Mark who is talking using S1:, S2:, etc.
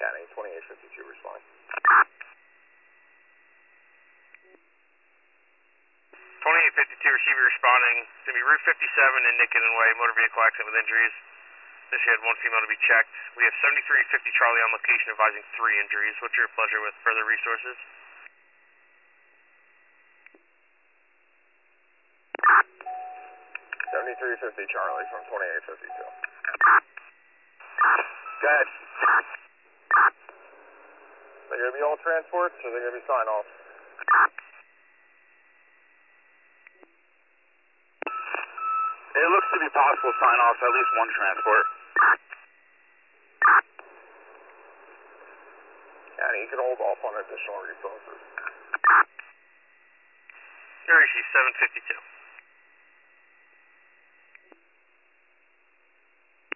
S1: County, 2852 responding.
S2: 2852 receiver responding. It's going to be Route 57 in Nickenden Way, motor vehicle accident with injuries. This had one female to be checked. We have 7350 Charlie on location advising 3 injuries. What's your pleasure with further resources?
S1: 7350 Charlie from 2852. Go ahead. They're going to be all transports or they're going to be sign-offs?
S3: It looks to be possible sign-offs, at least one transport.
S1: County, you can hold off on additional resources.
S2: Area 752.